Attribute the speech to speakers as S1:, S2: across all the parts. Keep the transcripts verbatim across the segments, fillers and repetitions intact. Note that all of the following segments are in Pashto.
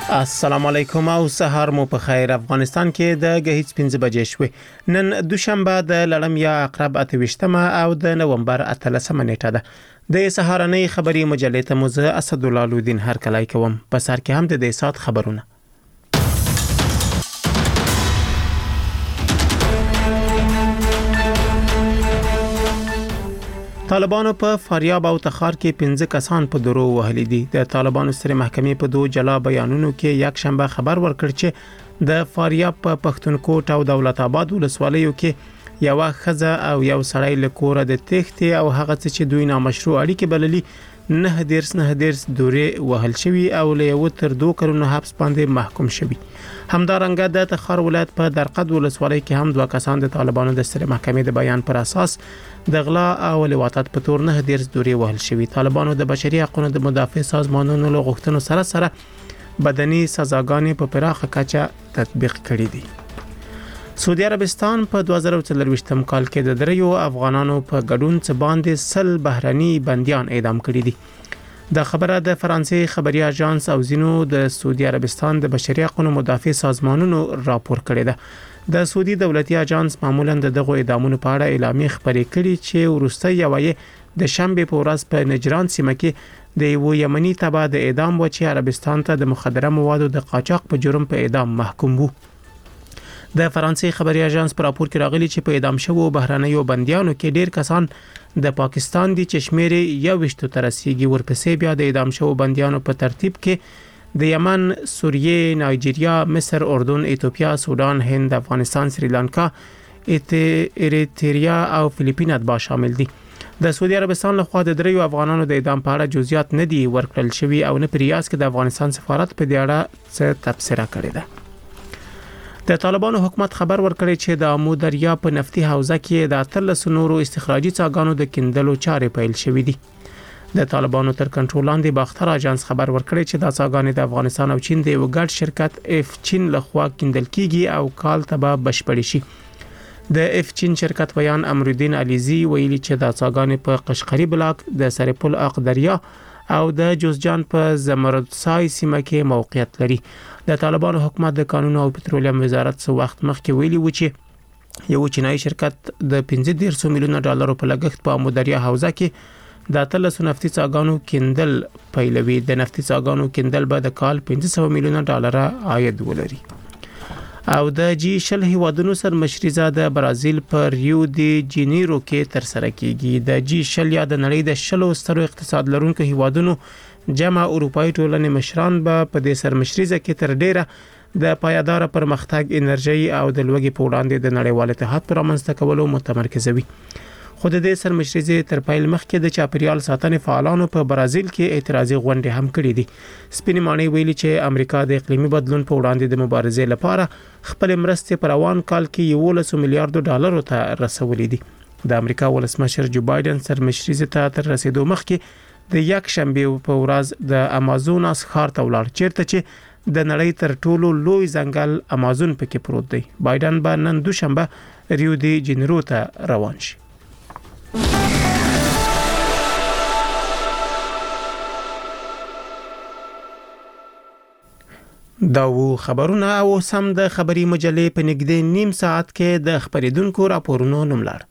S1: السلام علیکم او سهار مو په خیر. افغانستان کې د غهیڅ پنځه بجې شوې. نن دوشنبه د لړم یا عقرب اتويشتمه او د نومبر اتلسمه نیټه ده. د سهارنۍ خبري مجلې ته موزه اسد الله لودین هر کلای کوم. په سر کې هم د دې سات خبرونه. طالبانو په فاریاب او تخار کې پنځه کسان په درو وهلي دي. د طالبانو سترې محکمې په دوه جلا بیانونو کې یک شنبه خبر ورکړ چې د فاریاب په پښتونخوا او دولت آباد ولسوالیو کې یو خزه او یو سړی له کوره د تختې او هغه څه چې دوی نامشروع اړیکې بللي نه دیرس نه دیرس دورې وهل شوی او له یو تر دوه کلونو حبس باندې محکوم شوی. همدارنګه د تخار ولایت په درقد ولسوالۍ کې هم دوه کسان د طالبانو د سترې محکمې د بیان پر اساس د غلا او لواطت په تور نه دیرس دورې وهل شوی. طالبانو د بشري حقوقو د مدافع سازمانونو له غوښتنو سره سره بدني سزاګانې په پراخه کچه تطبیق کړې دي. سعودي عربستان په دوه زره څلرويشتم کال کې د دریو افغانانو په ګډون څخه باندې سل بهرني بنديان اعدام کړي دي. د خبره د فرانسې خبري اژانس او زینو د سعودي عربستان د بشري حقوقو مدافع سازمانونو راپور کړی ده. د سعودي دولتي اژانس معمولا د دغه اعدامونو په اړه اعلامیه خبرې کړي چې ورسته یوې د شنبه په ورځ په نجران سیمه کې د یو یمني تبع د اعدام و چې عربستان ته د مخدره موادو د قاچاق په جرم په اعدام محکوم وو. د فرانسې خبري اژانس پر راپور کې راغلي چې په اعدام شوو بهرنیو بنديانو کې ډیر کسان د پاکستان دي چې شمیر یو وشتو ترسيږي. ورپسې بیا د اعدام شوو بنديانو په ترتیب کې د یمن، سوریه، نایجیریا، مصر، اردن، ایتوپیا، سودان، هند، افغانستان، سریلانکا، ایریتریا او فلیپین اتباع شامل دي. د سعودي عربستان له خوا د دریو افغانانو د اعدام په اړه جزئیات نه دي ورکړل شوی او نه په ریاض کې د افغانستان سفارت په دې اړه څه تبصره کړې ده. د طالبانو حکومت خبر ورکړی چې د امو دریا په نفتي حوزه کې د اتلس نورو استخراجي څاګانو د کیندلو چارې پیل شوې دي. د طالبانو تر کنټرول لاندې باختر اژانس خبر ورکړی چې د څاګانې د افغانستان او چین د یو ګډ شرکت اف چین لخوا کیندل کیږي او کال ته به بشپړ شي. د اف چین شرکت بیان امرالدین علیزی ویلي چې د څاګانې په قشقری بلاک د سرپل اقدریا او د جوزجان په زمردسای سیمه کې موقعیت لري. د طالبانو حکومت د قانون او پټرولیم وزارت څو وخت مخکې ویلي و چې یو چینایي شرکت د پنځه دیرش میلیون ډالر په لګښت په امودریا حوزه کې د اتلس نفتي څاګانو کیندل پیلوي. د نفتي څاګانو کیندل به د کال پنځه سوه میلیون ډالر عاید ولري. او د جی شل هیوادونو سر مشرزه د برازیل په ریو دی جنیرو کې تر سره کیږي. د جی شل یا د نړۍ د شلو سترو اقتصاد لرونکو هیوادونو جمع اروپאי ټولنې مشران به په دې سر مشرزه کې تر ډیره د پایدار پرمختګ، انرژي او د لوګي په وړاندې د نړیوال اتحاد پر رامنځته کولو متمرکزوي. خو د دې سر مشرزه تر پیل مخکې د چاپیریال ساتنې فعالانو په برازیل کې اعتراضي غونډې هم کړې دي. سپینې ماڼۍ ویلي چې امریکا د اقلیمي بدلون په وړاندې د مبارزې لپاره خپل مرستې په روان کال کې یولس میلیارډ ډالر ته رسولې دي. د امریکا ولسمشر جو بایدن سر مشرزه ته تر رسیدو مخکې د یک شنبه په ورځ د امازوناس ښار ته ولاړ چیرته چې د نړۍ تر ټولو لوی ځنګل امازون پکې پروت دی. بایدن به نن دوشنبه ریو دی جنیرو ته روان شي. دا وو خبرونه او سم د خبري مجلې په نږدې نیم ساعت کې د خبرېدونکو راپورونو نوملړ.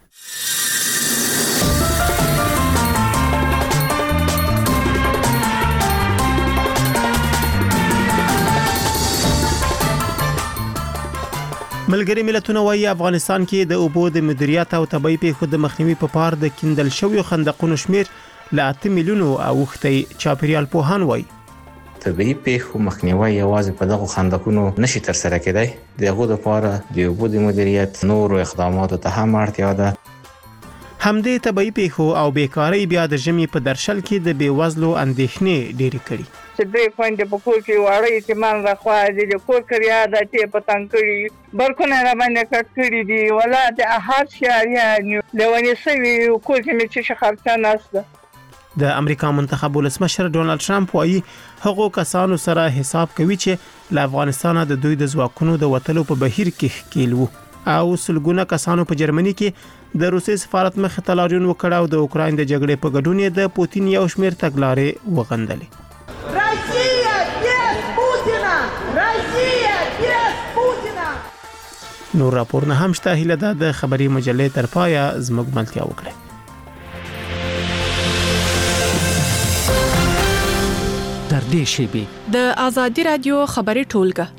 S1: ملګری ملتونه وايي افغانستان کې د اوبو د مدیریت او طبي پیښو د مخنیوي په پار د کیندل شویو خندقونو شمیر له اته میلیونو اوښتي. چاپیریال پوهان وايي
S2: طبي پیښو مخنیوي یوازې په دغه خندقونو نشي تر سره کېدای. دغه لپاره د اوبو د مدیریت نورو اقداماتو ته هم اړتیا ده.
S1: همدې طبي پیښو او بیکاری بیا د ژمي په درشل کې د بیوزلو اندېښنې ډېرې کړي.
S3: چې دوی خوندې په کور کې واړه یتیمان راخوا دي د کور کریا د چې پتنګ کړي برکونه را باندې کټ کړي دي ولا د احد شاریا لونی سوي کور کې مې چې خرڅه نسته.
S1: د امریکا منتخب ولسمشر ډونالد ټرمپ وايي هغه کسانو سره حساب کوي چې له افغانستان د دوی د ځواکونو د وټلو په بهیر کې ښکیل وو او سلګونه کسانو په جرمني کې د روسي سفارت مخ ته لاریون وکړ او د اوکراین د جګړې په ګډون د پوتین یو شمېر تګلارې وغندلې.
S4: Россия без Путина! Россия без Путина!
S1: نور راپورونه هم شته. هیله ده د خبري مجلې تر پایه زموږ ملتیا وکړي.
S5: تر دې شیبې
S6: د آزادي رادیو خبري ټولګه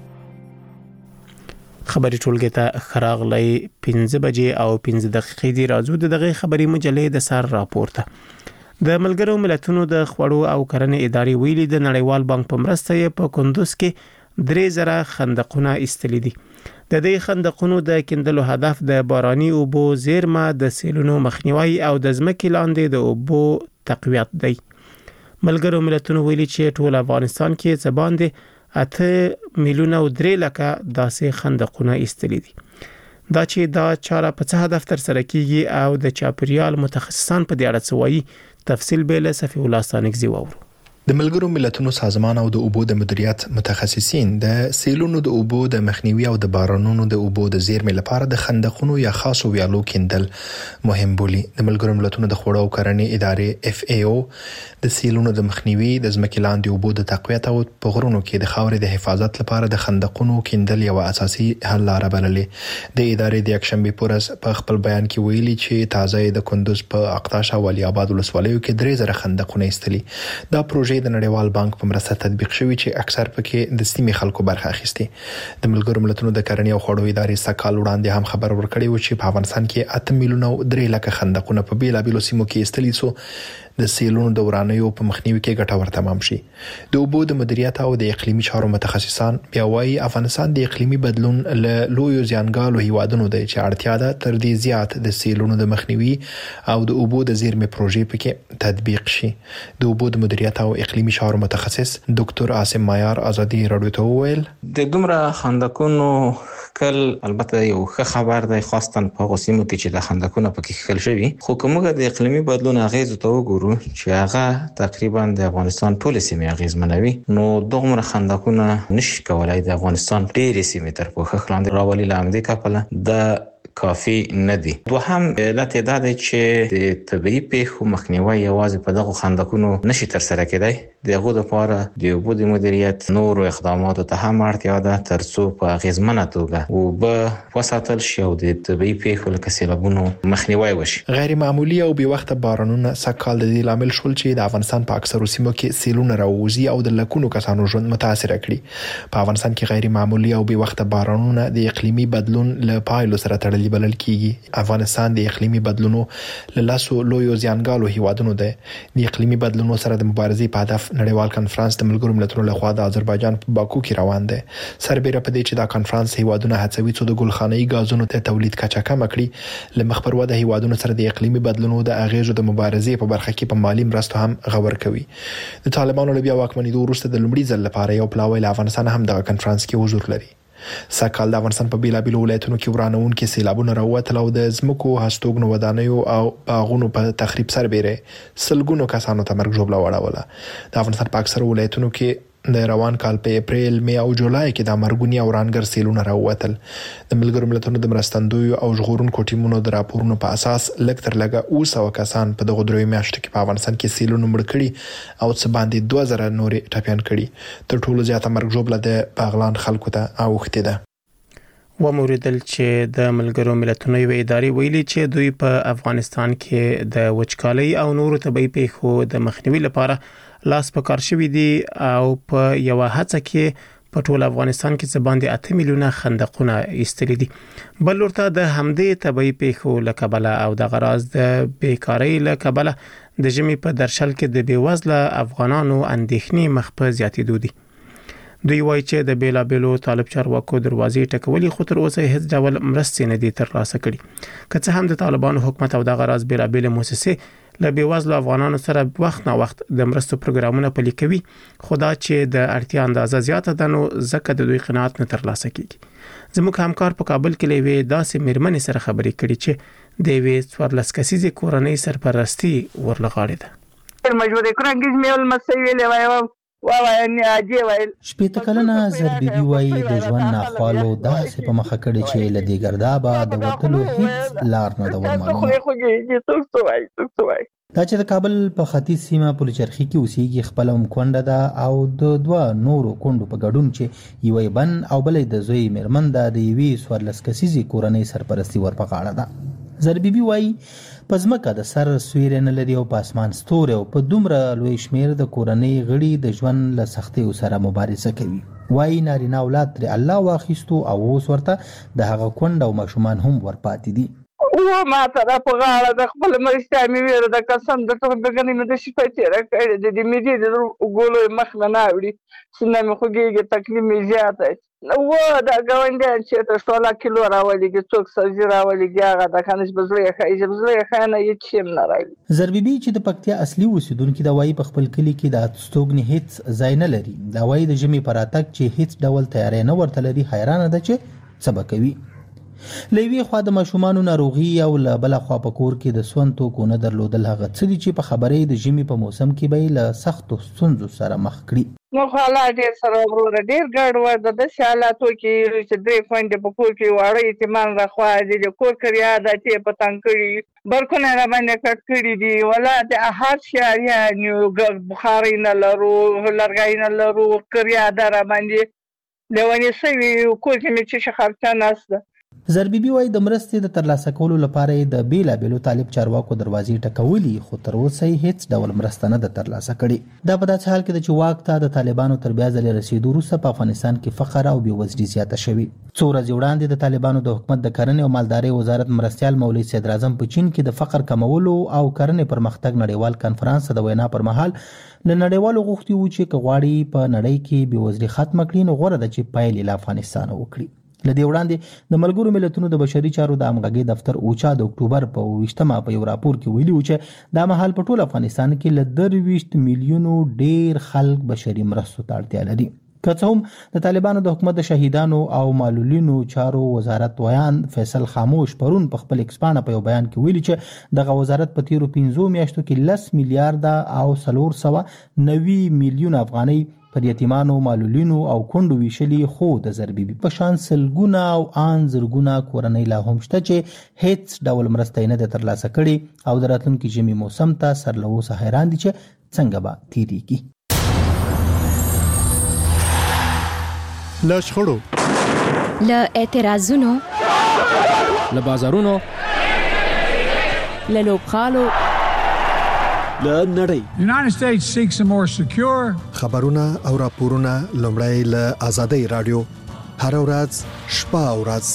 S1: خبري ټولګه ته خراغلی پنځه بجې او پنځه دقیقې دی. راځو د دغه خبري مجلې د سر راپورته. د ملګرو ملتونو د خوړو او کرنې ادارې ویلي د نړیوال بانک په مرسته په کندوز کې درې زره خندقونه ایستلي دي. د دې خندقونو د کیندلو هدف د باراني اوبو زیرمه د سیلونو مخنیوي او د ځمکې لاندې د اوبو تقویت دی. ملګرو ملتونو ویلي چې ټول افغانستان کې څه باندې اته میلیونه او درې لکه داسې خندقونه ایستلي دي. دا چې دا چاره په څه هدف تر سره کیږي او د چاپریال متخصصان په دې اړه څه وایي، تفصیل به له صفی الله ستانکزی وورو.
S7: د ملګرو ملتونو سازمان او د اوبو د مدیریت متخصصین د سیلونو د اوبو د مخنیوي او د بارانونو د اوبو د زیرمې لپاره د خندقونو یا خاصو ویالو کیندل مهم بولي. د ملګرو ملتونو د خوړو او کرنې ادارې اف ای او د سیلونو د مخنیوي، د ځمکې لاندې اوبو د تقویت او په غرونو کې د خاورې د حفاظت لپاره د خندقونو کیندل یو اساسي حل لاره بللې. د ادارې د یکشنبه پورس په خپل بیان کې ویلي چې تازه د کندوز په اقتاش او ولی آباد ولسوالیو کې درې زره خندقونه ایستلي. دا پروژه د نړیوال بانک په مرسته تطبیق شوی چې اکثر پکې د سیمې خلکو برخه اخیستي. د ملګرو ملتونو د کرنې او خوړو ادارې سکهال وړاندې هم خبر ورکړی و چې په افغانستان کې اته میلیونه او درې لکه خندقونه په بیلابیلو سیمو کې ایستلي سو د سیلونو د ورانیو په مخنیوي کې ګټور تمام شي. د اوبو د مدیریت او د اقلیمي چارو متخصصان بیا وايي افغانستان د اقلیمي بدلون له لویو زیانګالو هیوادونو دی چې اړتیا ده تر دې زیات د سیلونو د مخنیوي او د اوبو د زیرمې پروژې پکې تطبیق شي. د اوبو د مدیریت او اقلیمي چارو متخصص ډاکټر عاصم مایار ازادي راډیو ته وویل
S2: د دومره خندقونو کل البته یو ښه خبر دی، خاصتاً په غوسیمو کې چې د خندقونو پکې خل شوی. خو کومه د اقلیمي بدلون اغیز ته وګورو چې هغه تقریبا د افغانستان ټول سیمې اغیزمنوي، نو دغه خندقونه نشي کولای د افغانستان ډېرې سیمې تر پوښښ لاندې راولي. لامل کپله د کافي نه دي. دوهم علت دا دی چې د طبيعي پیښو مخنیوي یوازې په دغه خندقونو نشي تر سره کېدای. دغه لپاره د اوبو د مدیریت نور اقداماتو ته هم اړتیا ده ترڅو په غیزمنه توګه اوبه وساتل شي او د طبيعي پیښو لکه سیلابونو مخنیوي وشي.
S7: غیر معمولی او بې وخته بارانونه سکهال د دې لامل شول چې د افغانستان په اکثرو سیمو کې سیلونه راوځي او د لکونو کسانو ژوند متاثر کړي. په افغانستان کې غیر معمولی او بې وخته بارانونه د اقلیمي بدلون له پایلو سره تړلي بلل کیږي. افغانستان د اقلیمي بدلونو له لاسو لویو زیانګالو هیوادونو دی. د اقلیمي بدلونو سره د مبارزې په هدف نړیوال کنفرانس د ملګرو ملتونو لخوا د آذربایجان په باکو کې روان دی. سربېره په دې چې دا کنفرانس هیوادونه هڅوي چې د ګلخانه‌ای غازونو ته تولید کچا کم کړي، لمخبر وده هیوادونو سره د اقلیمي بدلونو د اغیزو د مبارزې په برخه کې په مالی مرستو هم غور کوي. د طالبانو له بیا واکمنېدو وروسته د لومړي ځل لپاره یو پلاوی له افغانستان هم د کنفرانس کې حضور لري. سکهال د افغانستان په بیلابیلو ولایتونو کې ورانون کې سیلابونه راووتل او د ځمکو هستوګنو ودانیو او باغونو په تخریب سربېره سلګونو کسانو ته مرګ ژوبله وړوله. د افغانستان په اکثر ولایتونو کې د روان کال په اپریل، می او جولای کې د مرګونی او رانګر سیلونه راووتل. د ملګرو ملتونو د مرستندوی او ژغورونکو ټیمونو د راپورونو په اساس لږ تر لږه اوه سوه کسان په دغه دریو میاشتو کې په افغانستان کې سیلونه مړ کړي او څه باندې دوه زره نورې ټپیان کړي. تر ټولو زیاته مرګ ژوبله د باغلان خلکو ته اوښتې ده.
S1: وموریدل چې د ملګرو ملتونو یو ادارې ویلي چې دوی په افغانستان کې د وچکالۍ او نورو طبيعي پیښو د مخنیوي لپاره لاس په کار شوی دي او په یو هڅه کې په ټول افغانستان کې څه باندې اته میلیونه خندقونه ایستلي دي. بل ورته د همدې طبيعي پیښو لکبله او د غراض د بیکاری لکبله د ژمي په درشل کې د بیوزله افغانانو اندېښنې مخ په زیاتېدو دي. دوی وایي چې د بیلابیلو طالب چارواکو دروازې ټکولې خو تر اوسه هیڅ ډول مرستې نه دي ترلاسه کړي. که څه هم د طالبانو حکومت او د غراض بیلابیل مؤسسې له بیوزلو افغانانو سره وخت نه وخت د مرستو پروګرامونه پلي کوي، خدا چې د اړتیا اندازه زیاته ده نو ځکه د دوی قناعت نه ترلاسه کیږي. زموږ همکار په کابل کې لوي داسې میرمنې سره خبرې کړي چې د وی څوارلس کسیزې کورنۍ سرپرستی ورلغاړي ده.
S3: مجبورې کړنګز میول مسوي لوي
S8: شپېته کلنه زربیبي وایي د ژوند ناخوالو داسې په مخه کړي چې له دې ګردابه د وتلو هیڅ لار نه ده ورمعلومه. دا چې د کابل په ختیځ سیمه پلچرخي کې اوسېږي خپله هم کونډه ده او د دوه نورو کونډو په ګډون چې یوه یې بن او بله د زوی مېرمن ده د یوې څوارلس کسیزې کورنۍ سرپرستي ور په غاړه ده. زربیبي وایي په ځمکه د سر سیوری نه لري او په اسمان ستوری او په دومره لوی شمېر د کورنۍ غړي د ژوند له سختیو سره مبارزه کوي. وایي نارینه اولاد ترې الله واخیستو او اوس ورته د هغه کونډه او ماشومان هم ورپاتې دي.
S3: و ما ته را په غاړه د خپل مرستیا مې ویره د قسم د ټول بګنې مې د شپې تېره کړې ده د مېدې د ګولو مخ مې نه اوړي سینه مې خوږېږي تکلیف مې زیاته و دا ګاونډیان چې ته شوله کیلو راولېږي څوک سبزي راولېږي هغه د خانش به زړه یې ښایي چې زړه یې ښایي نه هېڅ شی نه راوړي.
S8: زربیبي چې د پکتیا اصلي اوسېدونکي ده وایي په خپل کلي کې د اتستوګنې هېڅ ځای نه لري. دا وایي د ژمي په راتګ چې هېڅ ډول تیاری نه ورته لري حیرانه ده چې څه به کوي. له یوې خوا د ماشومانو ناروغي او له بله خوا په کور کې د سون توکو نه درلودل هغه څه دي چې په خبرې د ژمي په موسم کې به یې له سختو ستونزو سره مخ کړي.
S3: نو خو حالات ډېر سره وروره ډېر ګډوډ د داسې حالاتو کې چې درې خویندې په کور کې واړه یتیمان راخوا دي د کور کریادات یې په تنګ کړي برکونه را باندې کټ کړي دي ولا د هر شهریانو بخاري نه لرو لرګی نه لرو کریاده را باندې لیونې سوي کور کې مې چې خرچه نسته.
S8: زربیبي وایي د مرستې د ترلاسه کولو لپاره یې د بیلابیلو طالب چارواکو دروازې ټکولي خو تر اوسه یې هیڅ ډول مرسته نه ده ترلاسه کړې. دا په داسې حال کې ده چې واک ته د طالبانو تر بیا ځلې رسېدو وروسته په افغانستان کې فقر او بېوزلي زیاته شوې. څو ورځې وړاندې د طالبانو د حکومت د کرنې او مالدارۍ وزارت مرستیال مولوي صدراعظم په چین کې د فقر کمولو او کرنې پرمختګ نړیوال کنفرانس د وینا پر مهال له نړیوالو غوښتي وو چې که غواړي په نړۍ کې بېوزلي ختمه کړي نو غوره ده چې پیل له افغانستانه وکړي. لدې وړاندې د ملګرو ملتونو د بشري چارو د همغږۍ دفتر اوچا د اکتوبر په اوویشتمه په یو راپور کې ویلي و چې دا مهال په ټول افغانستان کې له درویشت میلیونو ډیر خلک بشري مرستو ته اړتیا لري. که څه هم د طالبانو د حکومت د شهیدانو او معلولینو چارو وزارت ویان فیصل خاموش پرون په خپل ایکسپانه په یو بیان کې ویلي چې دغه وزارت په تیرو پنځو میاشتو کې لس میلیارډه او څلور سوه نوي میلیون افغانۍ پر یتیمانو معلولینو او کونډو ویشلي خو د زربیبي په شان سلګونه او ان زرګونه کورنۍ لا هم شته چې هیڅ ډول مرسته نه ده ترلاسه کړې او د راتلونکي ژمي موسم ته سر له اوسه حیران دي چې څنګه به تیریږي.
S9: له شخړو
S10: له اعتراضونو
S5: له بازارونو
S6: له لوبغالو
S9: له نړۍ
S11: The United States seeks a more secure
S9: خبرونه او راپورونه لومړی له آزادۍ رادیو هر ورځ شپه او ورځ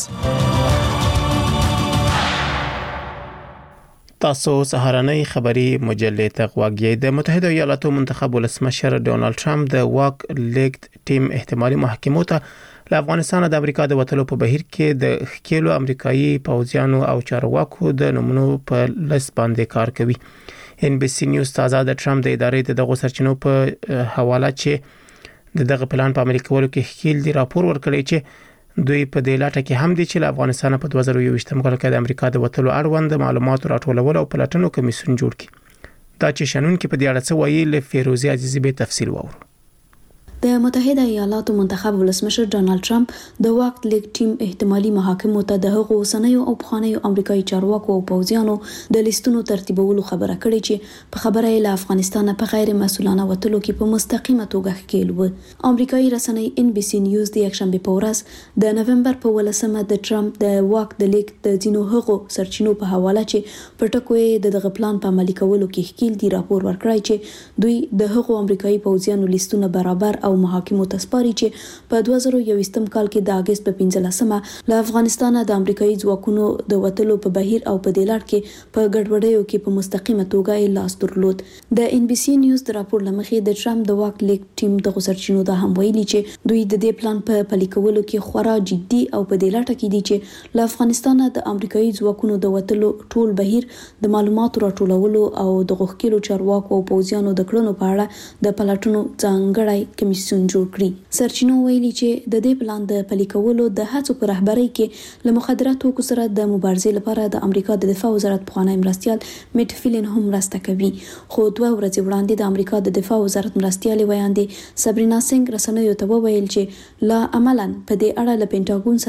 S1: تاسو سهارنۍ خبری مجلې ته غواګی. د متحده ایالاتو منتخب ولسمشر ډونالد ټرمپ د واک لیګ ټیم احتمالي محاکمو ته له افغانستان د امریکا د وټلو په بهیر کې د خکېلو امریکایي پوځیانو او چارواکو د نمونو په لس باندې کار کوي. ان بي سي نیوز تازه د ټرمپ د ادارې د دغه سرچینو په حواله چې د دغه پلان په عملي کولو کې خکېل دی راپور ورکړی چې دوی په دې لاټه کې هم دي چې له افغانستان په دوه زره یوویشتم کال کې د امریکا د وټلو اړوند معلومات راټولول او پلاتونو کمیسیون جوړ کړي. دا چې شنن کې په دې اړه څه وایي له فیروزي عزیزي به تفصیل وورو.
S12: د متحده ایالاتو منتخب ولسمشر ډونالد ټرمپ د واک لیګ ټیم احتمالي محاکمو ته د هغو اوسنیو او پخوانیو امریکایي چارواکو او پوځیانو د لیستونو ترتیبولو خبره کړې چې په خبره یې له افغانستان په غیر مسؤلانه وټلو کې په مستقیمه توګه ښکېل و. امریکایي رسنۍ ان بي سي نیوز د یکشنبه په ورځ د نومبر په ولسمه د ټرمپ د واک د لیګ د ځینو هغو سرچینو په حواله چې په ټکو یې د دغه پلان په عملي کولو کې ښکېل دي راپور ورکړی چې دوی د هغو امریکایي پوځیانو لیستونه برابر او محاکمو ته سپاري چې په دوه زره یوویشتم کال کې د اگست په پنځلسمه له افغانستان د امریکایي ځواکونو د وټلو په بهیر او په دې لړ کې په ګډوډیو کې په مستقیمه توګه یې لاس درلود. د ان بي سي نیوز د راپور لمخې د ټرمپ د واک لیګ ټیم د سرچینو دا هم ویلي چې دوی د دې پلان په پلي کولو کې خورا جدي او په دې لړ کې دي چې له افغانستان د امریکایي ځواکونو د وټلو ټول بهیر د معلوماتو راټولولو او د غوښتلو چارواکو او پوځیانو د کړنو په اړه د پلاتونو ځانګړی کمیسیون جوړ کړی. سرچینو ویلي چې د دې پلان د پلي کولو د هڅو پر رهبرۍ کې له مخدره توکو سره د مبارزې لپاره د امریکا د دفاع وزارت پخوانی مرستیال میټ فیلن هم مرسته کوي. خو دوه ورځې وړاندې د امریکا د دفاع وزارت مرستیال ویاندې سبرینا سنگ رسنیو ته وویل چې لا عملاً په دې اړه له پینټاګون سره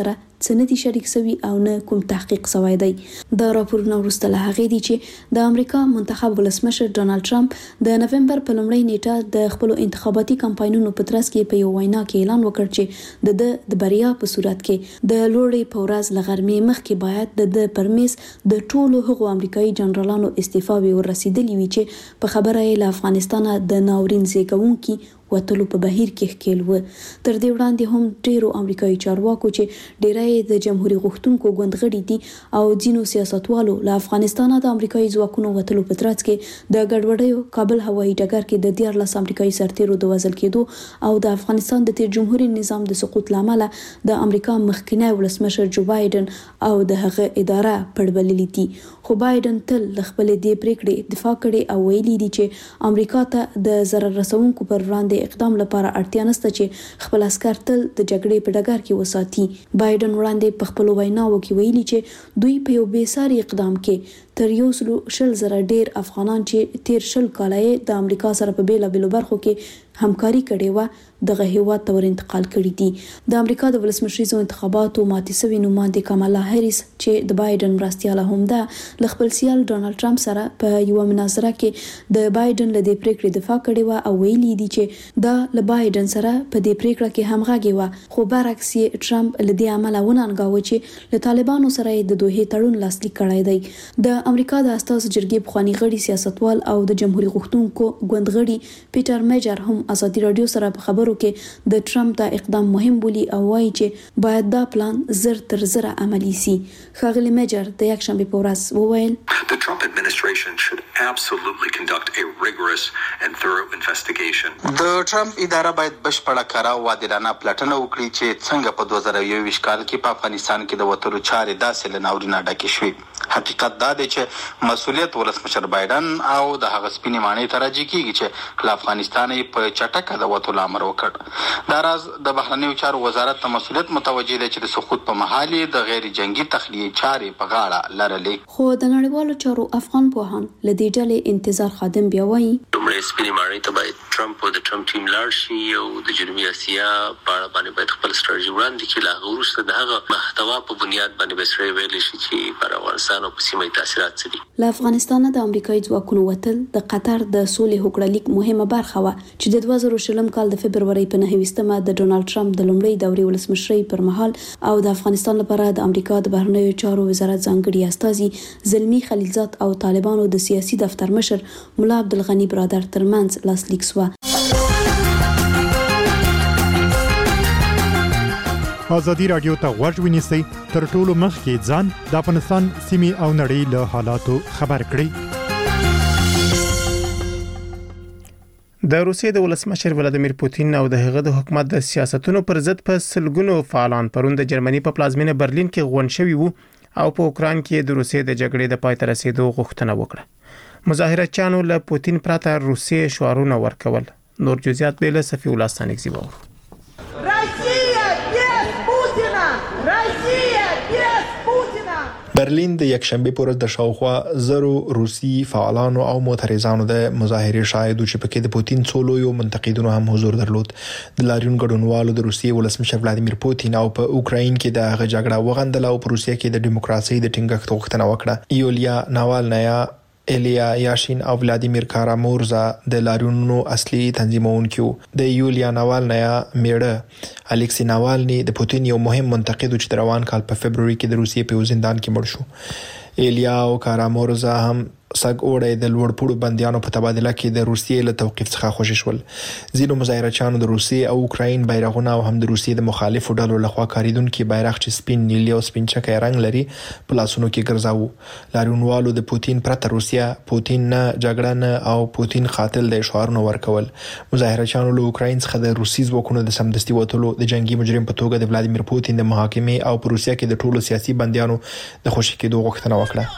S12: څه نه دي شریک شوي او نه کوم تحقیق شوی دی. دا راپورونه وروسته له هغې دي چې د امریکا منتخب ولسمشر ډانلډ ټرمپ د نومبر په لومړۍ نیټه د خپل انتخاباتي کمپاینونو په ترڅ کې په یو وینا کې اعلان وکړ چې د د بریا په صورت کې د لوړې په ورځ له غرمې مخکې باید د د پرمیز د ټولو هغو امریکایي جنرالانو استعفاوي ورسېدلې وي چې په خبره یې له افغانستانه د ناورین زیږوونکي وتلو په بهیر کې ښکېل و. تر دې وړاندې هم ډیرو امریکایي چارواکو چې ډیری د جمهوریت غوښتونکو ګوندغړي دي او ځینو سیاستوالو له افغانستانه د امریکایي ځواکونو وتلو په ترڅ کې د ګډوډیو کابل هوایي ډګر کې د دیارلس امریکایي سرتیرو د وژل کېدو او د افغانستان د تیر جمهوریت نظام د سقوط لامل د امریکا مخکینی ولسمشر جو بایدن او د هغه اداره پړبللې دي. خو بایدن تل د خپل دې پریکړې دفاع کړې او ویلي دي چې امریکا ته د ضرر رسونکو پر وړاندې اقدام لپاره اړتیا نشته چې خپل عسكر تل د جګړې په ډګر کې وساتي. بایدن وړاندې په خپل ویناوو کې ویلي چې دوی په یو بې ساري اقدام کې تر یو سلو شل زره ډیر افغانان چې تیر شل کاله د امریکا سره په بیلا بیلو برخو کې همکاري کړې و دغه هیواد ته ور انتقال کړي دي. د امریکا د ولسمشریزو انتخاباتو ماتې سوي نوماندې کامالا هریس چې د بایدن مرستیاله هم ده له خپل سیال ډانلډ ټرمپ سره په یو مناظره کې د بایدن له دې پریکړې دفاع کړې و او ویلي دي چې دا له بایدن سره په دې پریکړه کې همغږي و. خو برعکس یې ټرمپ له دې عمله وننګاوه چې له طالبانو سره د دوه تړون لاسلیک کړی دی. د امریکا د استازو جرګې پخوانی غړي سیاستوال او د جمهوریت غوښتونکو ګوندغړي پیټر میجر هم ازادي رادیو سره په خبرو کې د ټرمپ دا اقدام مهم بولي او وایي چې باید دا پلان زر تر زر عملی سي. ښاغلي میجر د یکشنبه په ورځ وویل
S10: The Trump administration should absolutely conduct a rigorous and thorough investigation.
S13: د ټرمپ اداره باید بشپړه کاره او عادلانه پلټنه وکړي چې څنګه په دوه زره یو ویشت کال کې په افغانستان کې د وتلو چارې داسې له ناورینه ډکې شوې. حقیقت دا دی چې مسؤلیت ولسمشر بایدن او د هغه سپینې ماڼۍ ته راجع کیږي چې له افغانستان په چټکه د وتلو امر وکړ. دا راز د بهرنیو چارو وزارت ته مسؤلیت متوجه دی چې د سقوط په مهال د غیر جنگي تخلیه چارې په غاړه لرلې.
S12: خو د نړیوالو چارو افغان پوهان له دې ډلې انتظار خادم بیا وایي
S14: لومړی سپینې ماڼۍ ته باید ټرمپ او د ټرمپ ټیم لاړ شي او د جنوبي اسیا په اړه باندې باید خپل ستراتیژي وړاندې کړي. لا هغه وروسته د هغه محتوا په بنیاد باندې به سره ویل شي چې پر افغانستان او په سیمه تاثیرات څه دي.
S12: له افغانستانه د امریکایي ځواکونو وتل د قطر د سولې هوکړلیک مهمه برخه و چې د دوه زره شلم کال د فبرवरी په نهه د ډونالد ټرمپ د لومړۍ دورې ولسمشرۍ پر مهال او د افغانستان لپاره د امریکا د بهرنیو چارو وزارت ځانګړي استازي زلمی خلیلزاد او طالبانو د سیاسي دفتر مشر مولا عبدالغنی برادر ترمنځ لاسلیک شو.
S15: ازادي رادیو ته غوږ ونیسئ تر ټولو مخکې ځان د افغانستان سیمې او نړۍ له حالاتو خبر کړئ.
S1: د روسیې د ولسمشر ولادیمیر پوتین او د هغه د حکومت د سیاستونو پر ضد په سلګونو فعالان پرون د جرمني په پلازمینه برلین کې غونډ شوي وو او په اوکران کې د روسیې د جګړې د پای ته رسیدو غوښتنه وکړه. مظاهرچیانو له پوتین پرته روسیې شعارونه ورکول. نور جزئیات به له صفی الله ستانکزی وو.
S7: برلین د یکشنبه پر ورځ د شاوخوا زرو روسي فعالانو او معترضانو د مظاهرې شاهدو چې پکې د پوتین څولو یو منتقدونو هم حضور درلود. د لاریون ګډونوالو د روسیې ولسمشر ولادیمیر پوتین او په اوکراین کې د هغه جګړه وغندله او په روسیې کې د دیموکراسي د ټینګښت غوښتنه وکړه. یولیا ناوالنایا، ایلیا یاشین او ولادیمیر کارامورزا د لاریونونو اصلي تنظیمونکو. د یولیا ناوالنایا میړه الکسی ناوالني د پوتین یو مهم منتقد چې د روان کال په فبرवरी کې د روسیې په زندان کې مړ شو. ایلیا او کارامورزا هم سګ اوړې د لوړپوړو بنديانو په تبادله کې د روسیې له توقيف څخه خوشی شول. ځینو مظاهرچیانو د روسیې او اوکراین بیرغونه او هم د روسیې د مخالفو ډلو لخوا کاریدونکو بیرغ چې سپین نیلي او سپین چکه رنگ لري په لاسونو کې ګرځاو. لاریونوالو د پوتین پرته روسیا پوتین نه جګړه نه او پوتین قاتل د شعارونو ورکول. مظاهرچیانو له اوکراین څخه د روسي ځواکونو د سمدستي وټولو د جنگي مجرم په توګه د ولادیمیر پوتین د محاکمې او په روسیا کې د ټولو سیاسي بنديانو د خوشی کېدو غوښتنه وکړه.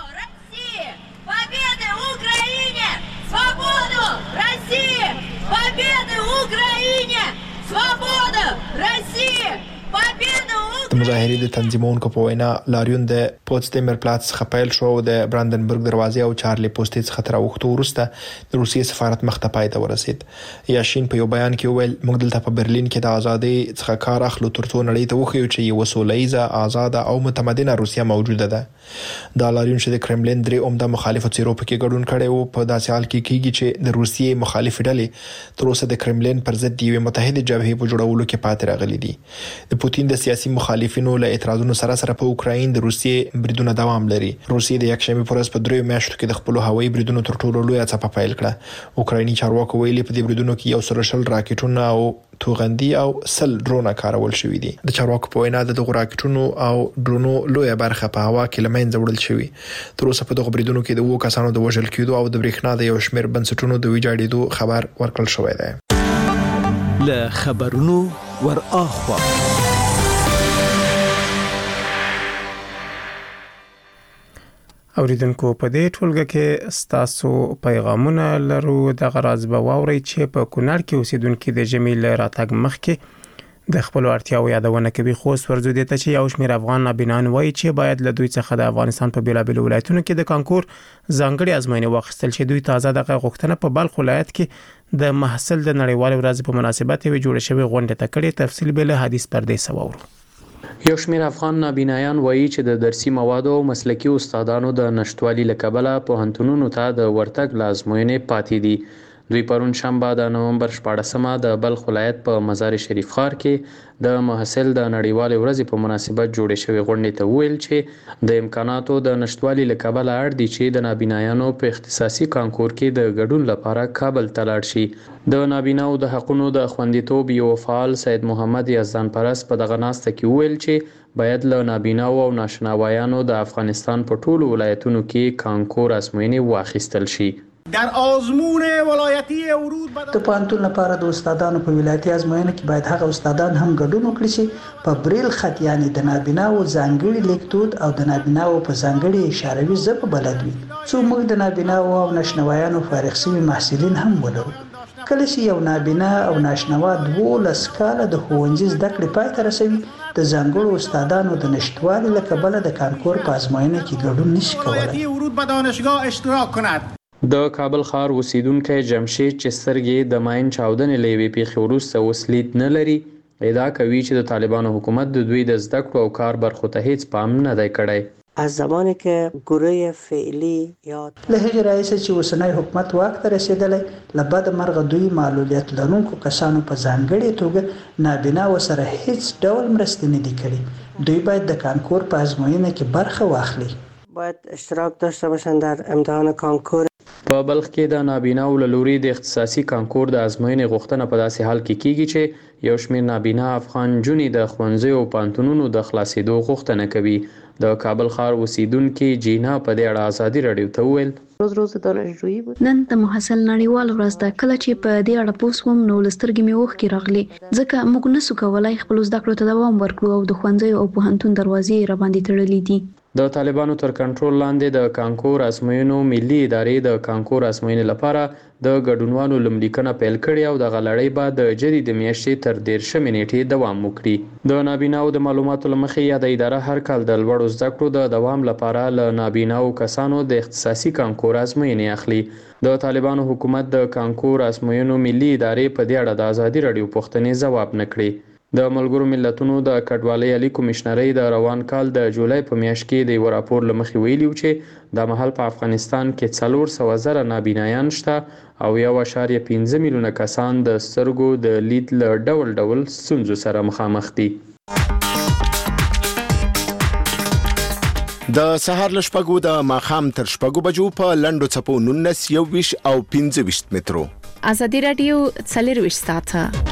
S7: د مظاهرې د تنظیمونکو په وینا لاریون د پوتسدیمر پلاتس خپل شو د براندنبرګ دروازې او چارلی پوسټ څخه تر وخت ورسته د روسیې سفارت مخ ته پای ته ورسید. یاشین په یو بیان کې ویل موږ دلته په برلین کې د ازادي څخه کار اخلو ترڅو نړۍ ته وښیو چې یو سولهیزه آزاد او متمدنه روسیه موجوده ده. دا لاریون چې د کرملین درې عمده مخالفو څیرو پکې ګډون کړي وو په داسې حال کې کیږي چې د روسیې مخالف ډلې تر اوسه د کرملین پر ضد یو متحده جبهه په جوړولو کې پاتې راغلي دي. د پوتین د سیاسي مخالفینو له اعتراضونو سره سره په اوکراین د روسیې بریدونه دوام لري. روسیې د یکشنبه پر ورځ په دریو میاشتو کې د خپل هوایي بریدونو تر ټولو لوی څپه پیل کړه. اوکرایني چارواکو ویلي په دې بریدونو کې یو سره شل راکټونه او توغندي او سل ډرونه کارول شوې دي. د چارواکو په وینا د دغه راکټونو او ډرونو لویه برخه په هوا کې لمنځه وړل شوې. تر اوسه په دغه بریدونو کې د وو کسانو د وژل کېدو او د برېښنا د یو شمېر بنسټونو د ویجاړېدو خبر ورکړل شوی دی.
S16: له خبرونو ور اخوا
S1: اوریدونکو په دې ټولګه کې ستاسو پیغامونه لرو. د غراض به واوري چې په کونړ کې اوسیدونکو د جمیل راتګ مخکې د خپل اړتیاو یادونه کوي. خو ورزو دي ته چې یو شمېر افغان نابینان وایي چې باید له دوی څخه د افغانستان په بیلابل ولایتونو کې د کانکور ځانګړي ازموینې واخیستل چې دوی تازه دغه غوښتنه په بلخ ولایت کې د محصل د نړیوال ورځ په مناسبت وی جوړ شوی غونډه ته کړي. تفصیل به له حدیث پردې سوورو.
S17: یو شمېر افغان نابینایان وایي چې د درسي موادو او مسلکي استادانو د نشټوالي له کبله پوهنتونونو ته د ورتګ لازموینې پاتې دي. دوی پرون شنبه د نومبر شپاړسمه د بلخ ولایت په مزار شریف ښار کې د محصل د نړیوالې ورځې په مناسبت جوړې شوې غونډې ته ویل چې د امکاناتو د نشټوالي له کبله اړ دي چې د نابینایانو په اختصاصي کانکور کې د ګډون لپاره کابل ته لاړ شي. د نابیناو د حقونو د خوندیتوب یو فعال سید محمد یزدان پرست په دغه ناسته کې ویل چې باید له نابیناو او ناشناوایانو د افغانستان په ټولو ولایتونو کې کانکور ازموینې واخیستل شي.
S18: در آزمون ولایتی ورود
S19: د پوهنتون لپاره د استادانو په ولایتي ازموینه کې باید هغه استادان هم ګډون وکړي چې په بریل خط یعنی د نابیناو ځانګړي لیکدود او د نابیناو په ځانګړي اشاروي ژبه بلد وي. څو موږ د نابیناو او ناشنوایانو فارغ شوي محصلین هم ولرو. کله چې یو نابینا او ناشنوا دولس کاله د ښوونځي زده کړې پای ته رسوي د ځانګړو استادانو د نشټوالي له کبله د کانکور په ازموینه کې ګډون نشي کولی.
S18: ورود به دانشگاه اشتراک کند.
S17: د کابل ښار اوسیدونکی جمشید چې سترګې د ماین چاودنې له یوې پیښې وروسته اوس لید نه لري ادعا کوي چې د طالبانو حکومت د دوی د زده کړو او کار برخو ته هیڅ پام نه دی کړی.
S20: از زمانی که گروه فعلی یا
S19: له هغې راهیسې چې اوسنی حکومت واک ته رسېدلی له بده مرغه دوی معلولیت لرونکو کسانو په ځانګړې توګه نابینا ورسره هیڅ ډول مرستې نه دي کړي. دوی باید د کانکور په ازموینه کې برخه واخلي.
S20: باید اشتراک داشته باشند در امتحان کانکور.
S17: په بلخ کې د نابیناو له لوري د اختصاصي کانکور د ازموینې غوښتنه په داسې حال کې کیږي چې یو شمېر نابینا افغان نجونې د ښوونځیو او پوهنتونونو د خلاصېدو غوښتنه کوي. د کابل ښار اوسیدونکي جینا په دې اړه ازادي راډیو ته وویل
S12: روز روز دانشجویی بود. نن د محصل نړیوال ورځ ده. کله چې په دې اړه پوه شوم نو لسترګې مې اوښکې راغلې ځکه موږ نسو کولای خپل زده کړو ته دوام ورکړو او د ښوونځیو او پوهنتون دروازې را باندې تړلې دي.
S17: د طالبانو تر کنټرول لاندې د کانکور ازموینو ملي ادارې د کانکور ازموینې لپاره د ګډونوالو لملیکنه پیل کړې او د غلړۍ بعد د جدي د میاشتې تر دیرشمې نیټې دوام وکړي. د نابیناو د معلوماتو لمخې یاد اداره هر کال د لوړو زده کړو د دوام لپاره له نابیناو کسانو د اختصاصي کانکور ازموینې اخلي. د طالبانو حکومت د کانکور ازموینو ملي ادارې په دې اړه د ازادي راډیو پوښتنې ځواب نه کړي. د ملګرو ملتونو د کډوالۍ عالی کمشنرۍ د روان کال د جولای په میاشت کې د یو راپور له مخې ویلي چې د مهال په افغانستان کې څلور سوه زره نابینایان شته او یو اعشاریه پنځه میلیونه کسان د سترګو د لید له ډول ډول ستونزو سره مخامخ دي.
S21: د سهار له شپږو د ماښام تر شپږو بجو په لنډو څپو نولس یوویشت او پنځه ویشت مترو.
S6: ازادي راډیو څلرویشت ساعته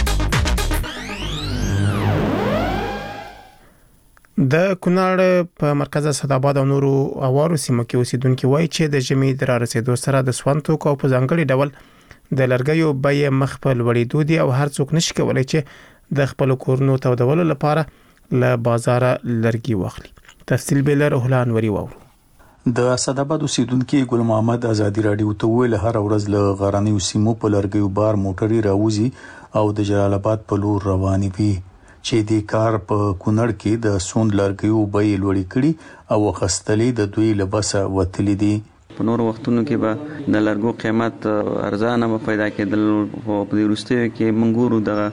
S1: د کونړ په مرکز اسداباد او نورو اوارو سیمو کې اوسیدونکو وایي چې د ژمي د رارسېدو سره د سوانتو کو په ځانګړي ډول د لرګیو بیې مخ په لوړېدو دي او هر څوک نشي کولای چې د خپل کورونو تودولو لپاره له بازار لرګي واخلي. تفصیل به له روحان وری وورو.
S22: د اسداباد اوسیدونکو ګل محمد ازادي راډیو ته ویل هر ورځ له غراني سیمو په لرګیو بار موټري راوځي او د جلال آباد په لور رواني وي چې د کار په کونړ کې د سوند لرګیو بیې لوړې کړي او خستلې د دوی لباسه وتلې دي.
S2: په نور وختونو کې به د لرګو قیمت ارزانه به پیدا کېدل او په دې وروستیو کې موږ ګورو دغه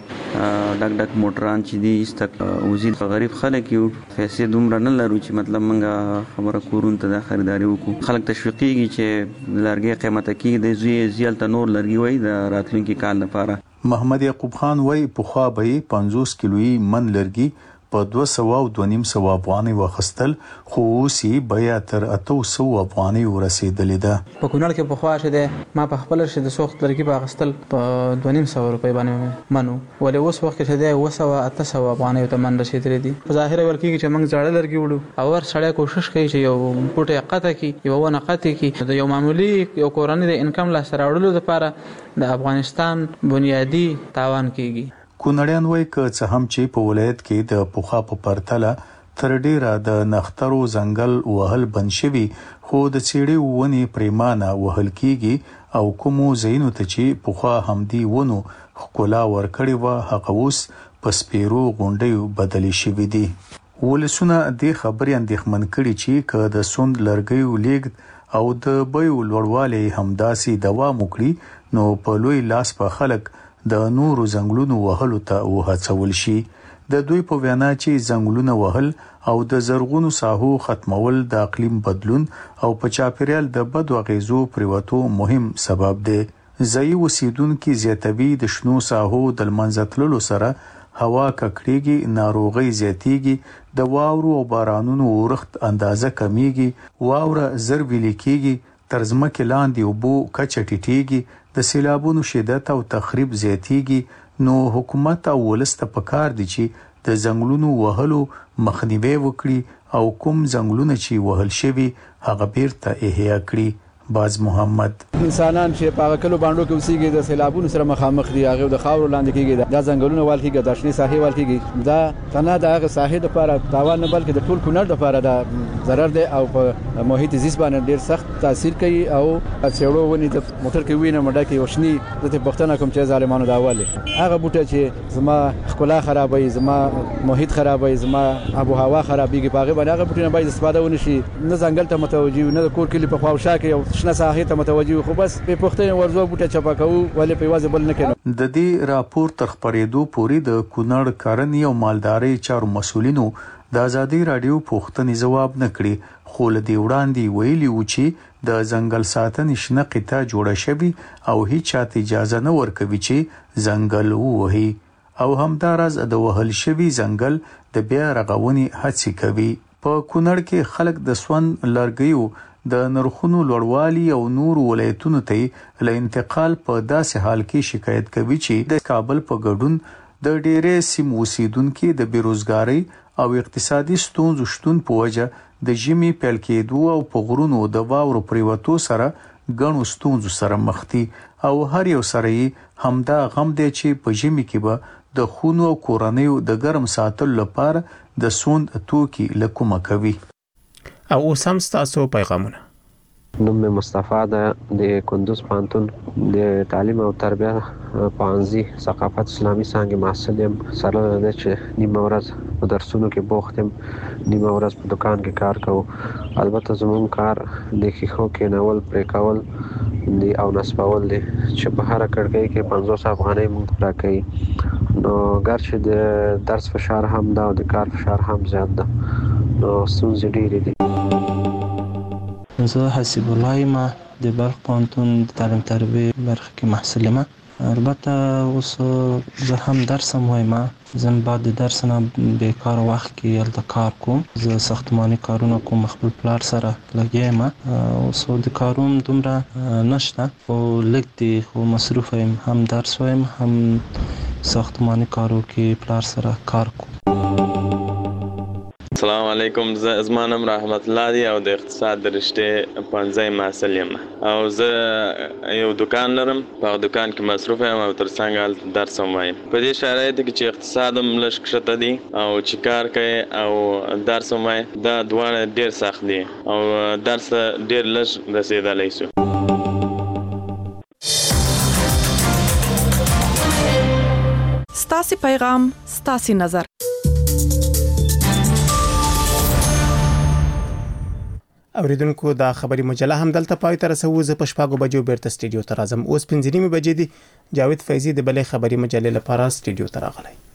S2: ډک ډک موټران چې دي ایستک وزید غریب خلک یو پیسې دومره نه لرو چې مطلب موږ خبره کورون ته د خریداري وکړو. خلک تشویقېږي چې لرګي قیمته کې د زوی زیالته نور لرګي وای د راتلونکي کال لپاره.
S22: محمد یعقوب خان وای په خوا به پنځوس کیلوي من لرګي په دوه سوه او دوه نیم سوه افغانۍ واخیستل خو اوس یې بیه تر اته سوه افغانۍ ورسېدلې ده.
S4: په کونړ کې پخوا چې دی ما په خپله چې د سوخت لرګي په اخیستل په دوه نیم سوه روپۍ باندې منو ولې اوس وخت کې چې دی اوه سوه اته سوه افغانیو ته من رسېدلی دي. په ظاهره ویل کېږي چې موږ زاړه لرګي وړو او هر سړی کوشش کوي چې یو بوټی یې قطع کړي یو ونه قطع کړي د یو معمولي یو کورنۍ د انکم لاسته راوړلو لپاره د افغانستان بنیادي تاوان کېږي.
S22: کونړیان وایي که څه هم چې په ولایت کې د پخوا په پرتله تر ډیره د نخترو ځنګل وهل بند شوي خو د څېړې ونې پریمانه وهل کېږي او کومو ځایونو ته چې پخوا همدې ونو ښکلا ورکړې وه هغه اوس په سپیرو غونډیو بدلې شوي دي. ولسونه دې خبرې اندېښمن کړي چې که د سوند لرګیو لیږد او د بیو لوړوالی همداسې دوام وکړي نو په لوی لاس په خلک د نورو ځنګلونو وهلو ته وهڅول شي. د دوی په وینا چې ځنګلونه وهل او د زرغونو ساحو ختمول د اقلیم بدلون او په چاپیریال د بدو اغیزو پریوتو مهم سبب دی. ځایي اوسیدونکي زیاتوي د شنو ساحو د لمنځه تللو سره هوا ککړېږي، ناروغۍ زیاتېږي، د واورو او بارانونو اورښت اندازه کمیږي، واوره زر ویلې کېږي، تر ځمکې لاندې اوبو کچه ټیټېږي، د سیلابونو شدت او تخریب زیاتېږي. نو حکومت او ولس ته پکار دي چې د ځنګلونو وهلو مخنیوي وکړي او کوم ځنګلونه چې وهل شوي هغه بیرته احیا کړي. باز محمد
S23: انسانان چې په کلو باندې کې اوسېږي د سیلابونو سره مخامخ دي، هغه د خاورو لاندې کېږي، دا ځنګلونه وال کېږي، د شنې ساحې وال کېږي. دا تنه د هغه ساحې لپاره تاوان نه بلکې د ټول کونړ لپاره دا ضرر دی او په محیط زیست باندې ډېر سخت تاثیر کوي. او څېړو ونې د موټر کې وینه مډه کې وشني د پښتنه کوم چې ظالمانو دا والي هغه بوټي چې زما ښکلا خرابوي، زما محیط خرابوي، زما آب و هوا خرابېږي، په هغه باندې هغه بوټي نه باید استفاده ونشي. نه ځنګل ته متوجي نه د کور کلی په خواوشا کې او شنه ساحې ته متوجي، خو بس په پښتنه ورزو بوټه چپا کوو ولې په واځ بل نه کینو.
S22: د دې راپور تر خبرېدو پورې د کونړ کرنې او مالدارۍ چارو مسولینو د ازادي رادیو پوښتنې جواب نه کړي، خو له دې وړاندې ویلي و چې د ځنګل ساتنې شنه قطعه جوړه شوې او هیڅ چاته اجازه نه ورکوي چې ځنګل ووهي او همداراز د وهل شوي ځنګل د بیا رغونې هڅې کوي. په کونړ کې خلک د سون لرګیو د نرخونو لوړوالي او نور ولایتونو ته له انتقال په داسې حال کې شکایت کوي چې د کابل په ګډون د ډېرې سیمو اوسیدونکو د بیروزګارۍ او اقتصادي ستونزو شتون په وجه د ژمي پیل کېدو او په غرونو د واورو پریوتو سره ګڼو ستونزو سره مخ دي او هر یو سره یې همدا غم دی چې په ژمي کې به د خونو او کورنیو د ګرم ساتلو لپاره د سوند توکي له کومه کوي.
S1: او اوس هم ستاسو پیغامونه.
S24: نوم مې مصطفی ده، د کندوز پوهنتون د تعلیم او تربیه پوهنځي ثقافت اسلامي څانګې محصل یم. سره له دې چې نیمه ورځ په درسونو کې بوخت یم، نیمه ورځ په دکان کې کار کوو. البته زموږ کار د ښیښو کېنول، پرې کول دی او نصبول دی چې په هره کړکۍ کې پنځوس افغانۍ موږ راکوي. نو ګرچې د درس فشار هم ده او د کار فشار هم زیات ده، نو ستونزې ډېرې دي.
S25: زه حسیب الله یم، د بلخ پوهنتون د تعلیم تربیه برخه کې محصل یم. البته اوس زه هم درس هم وایم، زه بعد د درس نه بیکار وخت کې هلته کار کوم. زه ساختماني کارونه کوم، خپل پلار سره لګیا یم. اوس د کارونو دومره نشته خو لږ دی، خو مصروف یم، هم درس وایم هم ساختماني کارو کې پلار سره کار کوم.
S26: السلام علیکم، زما نوم رحمت الله دی او د اقتصاد د رشتې پوهنځي محصل یم او زه یو دکان لرم، په دکان کې مصروف یم او ترڅنګ هلته درس هم وایم. په دې شرایطو کې چې اقتصاد هم لږ کښته دی او چې کار کوي او درس هم وایي، دا دواړه ډېر سخت دي او درس ډېر لږ رسېدلی سو.
S27: ستاسې پیغام ستاسې نظر.
S1: اوریدونکو دا خبري مجله هم دلته پای ته رسو. زه په شپږو بجو بیرته سټډیو ته راځم. اوس پنځه نیمه بجې دي. جاوید فیضی د بلې خبري مجلې لپاره سټډیو ته راغلی.